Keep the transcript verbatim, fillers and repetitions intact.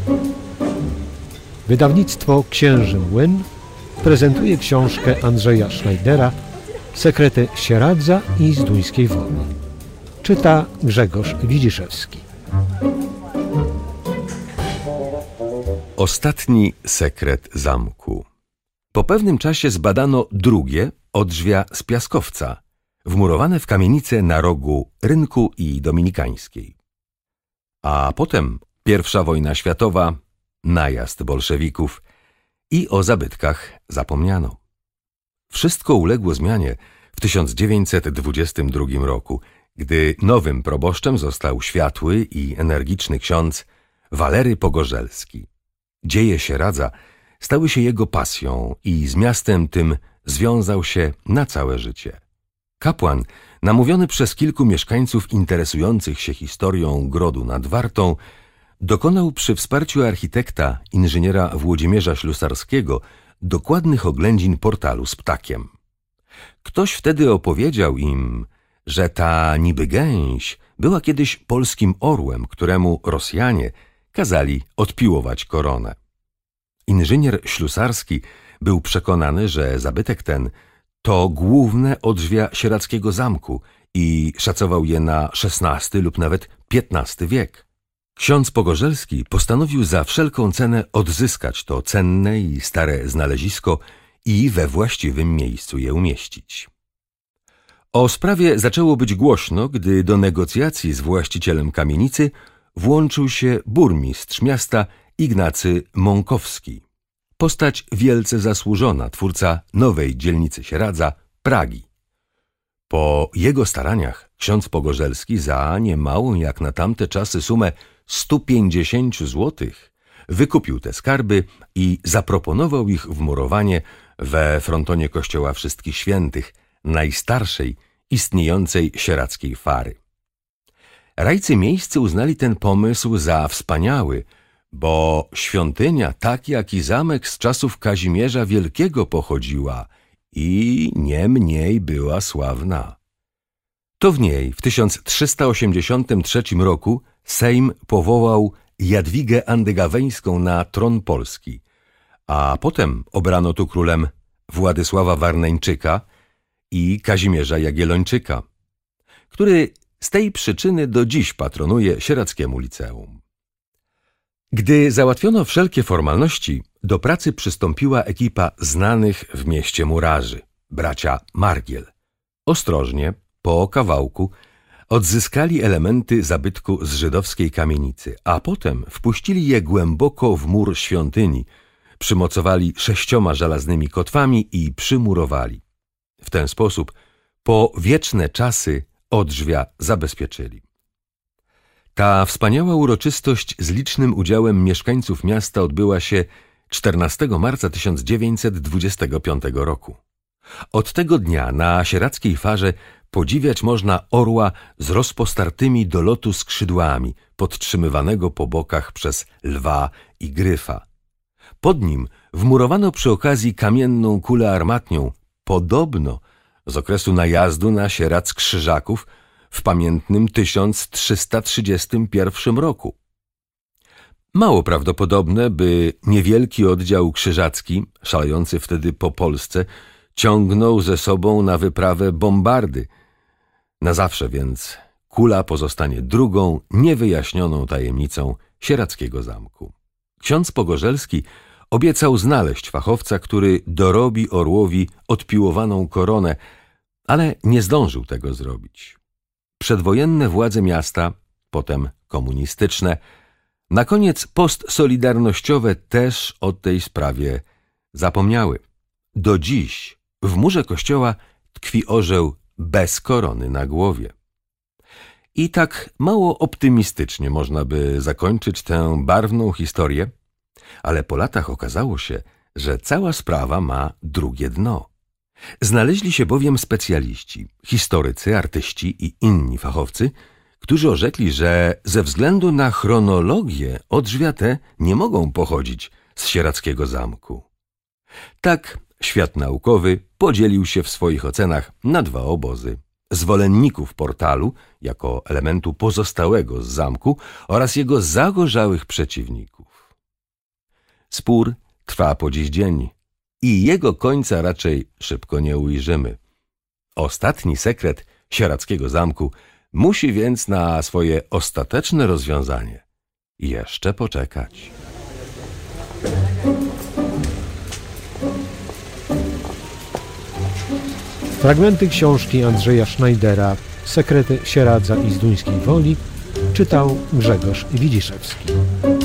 Wydawnictwo Księży Młyn prezentuje książkę Andrzeja Schneidera Sekrety Sieradza i Zduńskiej Woli. Czyta Grzegorz Widziszewski. Ostatni sekret zamku. Po pewnym czasie zbadano drugie odrzwia z piaskowca, wmurowane w kamienice na rogu Rynku i Dominikańskiej. A potem pierwsza wojna światowa, najazd bolszewików i o zabytkach zapomniano. Wszystko uległo zmianie w tysiąc dziewięćset dwudziestym drugim roku, gdy nowym proboszczem został światły i energiczny ksiądz Walery Pogorzelski. Dzieje Sieradza stały się jego pasją i z miastem tym związał się na całe życie. Kapłan, namówiony przez kilku mieszkańców interesujących się historią Grodu nad Wartą, dokonał przy wsparciu architekta, inżyniera Włodzimierza Ślusarskiego, dokładnych oględzin portalu z ptakiem. Ktoś wtedy opowiedział im, że ta niby gęś była kiedyś polskim orłem, któremu Rosjanie kazali odpiłować koronę. Inżynier Ślusarski był przekonany, że zabytek ten to główne odrzwia sieradzkiego zamku i szacował je na szesnasty lub nawet piętnasty wiek. Ksiądz Pogorzelski postanowił za wszelką cenę odzyskać to cenne i stare znalezisko i we właściwym miejscu je umieścić. O sprawie zaczęło być głośno, gdy do negocjacji z właścicielem kamienicy włączył się burmistrz miasta Ignacy Mąkowski. Postać wielce zasłużona, twórca nowej dzielnicy Sieradza, Pragi. Po jego staraniach ksiądz Pogorzelski za niemałą jak na tamte czasy sumę stu pięćdziesięciu złotych wykupił te skarby i zaproponował ich wmurowanie we frontonie kościoła Wszystkich Świętych, najstarszej istniejącej sieradzkiej fary. Rajcy miejscy uznali ten pomysł za wspaniały, bo świątynia, tak jak i zamek z czasów Kazimierza Wielkiego pochodziła i nie mniej była sławna. To w niej w tysiąc trzysta osiemdziesiątym trzecim roku Sejm powołał Jadwigę Andegaweńską na tron Polski, a potem obrano tu królem Władysława Warneńczyka i Kazimierza Jagiellończyka, który z tej przyczyny do dziś patronuje sieradzkiemu liceum. Gdy załatwiono wszelkie formalności, do pracy przystąpiła ekipa znanych w mieście murarzy, bracia Margiel. Ostrożnie, po kawałku, odzyskali elementy zabytku z żydowskiej kamienicy, a potem wpuścili je głęboko w mur świątyni, przymocowali sześcioma żelaznymi kotwami i przymurowali. W ten sposób po wieczne czasy odrzwia zabezpieczyli. Ta wspaniała uroczystość z licznym udziałem mieszkańców miasta odbyła się czternastego marca tysiąc dziewięćset dwudziestego piątego roku. Od tego dnia na sieradzkiej farze podziwiać można orła z rozpostartymi do lotu skrzydłami, podtrzymywanego po bokach przez lwa i gryfa. Pod nim wmurowano przy okazji kamienną kulę armatnią, podobno z okresu najazdu na Sieradz Krzyżaków w pamiętnym tysiąc trzysta trzydziestym pierwszym roku. Mało prawdopodobne, by niewielki oddział krzyżacki, szalejący wtedy po Polsce, ciągnął ze sobą na wyprawę bombardy. Na zawsze więc kula pozostanie drugą, niewyjaśnioną tajemnicą sieradzkiego zamku. Ksiądz Pogorzelski obiecał znaleźć fachowca, który dorobi orłowi odpiłowaną koronę, ale nie zdążył tego zrobić. Przedwojenne władze miasta, potem komunistyczne, na koniec postsolidarnościowe też o tej sprawie zapomniały. Do dziś w murze kościoła tkwi orzeł bez korony na głowie. I tak mało optymistycznie można by zakończyć tę barwną historię, ale po latach okazało się, że cała sprawa ma drugie dno. Znaleźli się bowiem specjaliści, historycy, artyści i inni fachowcy, którzy orzekli, że ze względu na chronologię odrzwia te nie mogą pochodzić z sieradzkiego zamku. Tak świat naukowy podzielił się w swoich ocenach na dwa obozy. Zwolenników portalu jako elementu pozostałego z zamku oraz jego zagorzałych przeciwników. Spór trwa po dziś dzień i jego końca raczej szybko nie ujrzymy. Ostatni sekret sieradzkiego zamku musi więc na swoje ostateczne rozwiązanie jeszcze poczekać. Fragmenty książki Andrzeja Schneidera Sekrety Sieradza i Zduńskiej Woli czytał Grzegorz Widziszewski.